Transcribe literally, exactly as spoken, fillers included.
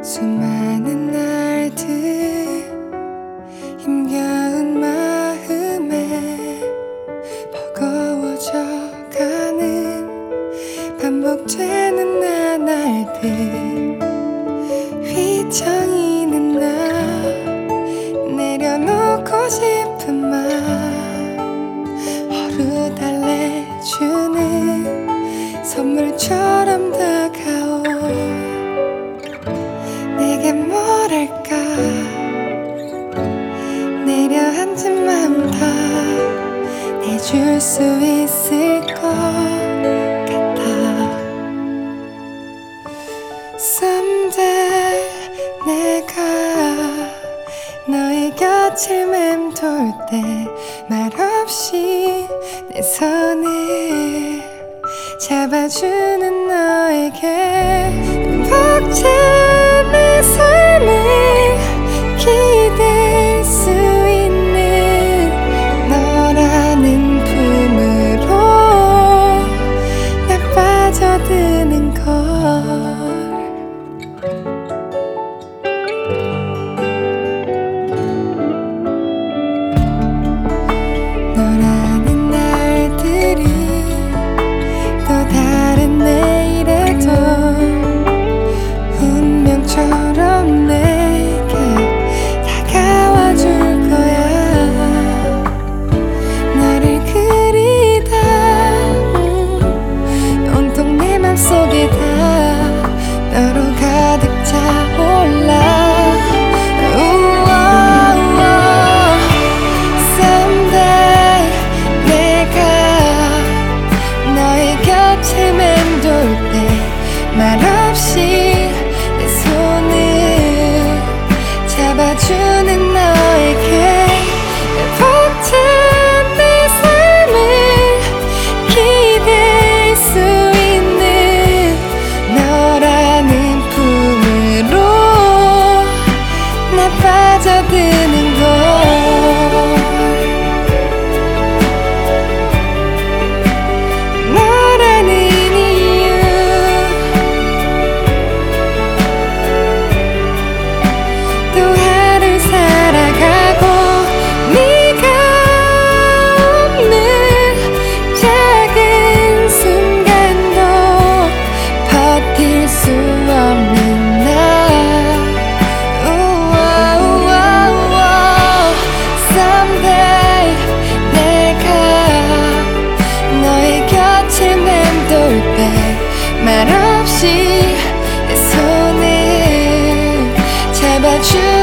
수많은 날들 힘겨운 마음에 버거워져 가는 반복되는 나날들 휘청이는 나 내려놓고 싶은 맘 허르달래주는 선물처럼 다가오 내게 뭐랄까 내려앉은 맘 다 내줄 수 있을 것 같아. Someday 내가 너의 곁을 맴돌 때 말없이 내 손을 잡아주는 너에게 벅찬 내 삶을 기댈 수 있는 너라는 품으로 나 빠져드는 걸. 너라는 날들이 또 다른 내일에도 운명처럼 내게 다가와 줄 거야. 너를 그리다 음, 온통 내 맘속에 다 너로 가득 차올라. Someday 내가 너의 곁을 맴돌 때 말없이 내 손을 잡아주는 너에게 벅찬 내 삶을 기댈 수 있는 너라는 품으로 나 빠져드는 걸. 너라는 이유 또 하루 살아가고 네가 없는 작은 순간도 버틸 수 없는 나. 우와, 우와, 우와. Someday 내가 너의 곁을 맴돌 때 말없이 내 손을 잡아주